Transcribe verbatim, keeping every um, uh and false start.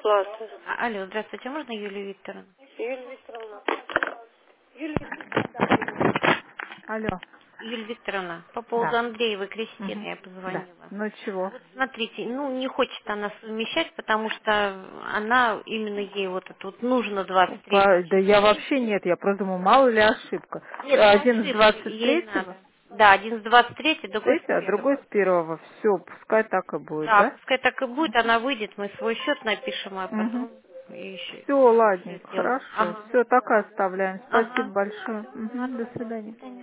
Плата. А- Алло, здравствуйте, можно Юлию Викторовну? Юлия Викторовна. Юлия. Алло, Юлия Викторовна, по поводу да. Андреевой Кристины Мгм. я Да. позвонила. Ну чего? Вот смотрите, ну не хочет она совмещать, потому что она именно ей вот это вот нужно двадцать третьего По- Да я числа. вообще нет, я просто думаю, мало ли ошибка. Нет, не Один с ошибка, двадцать ей третьего, надо. Да, один с двадцать третьего, другой с третьего, а другой первого. с первого. Все, пускай так и будет, Да, да? пускай так и будет, она выйдет, мы свой счет напишем, а Угу. потом еще Все, все ладненько, сделаем. хорошо. Ага. Все, так и оставляем. Спасибо Ага. большое. Угу. До Ладно. До свидания. свидания.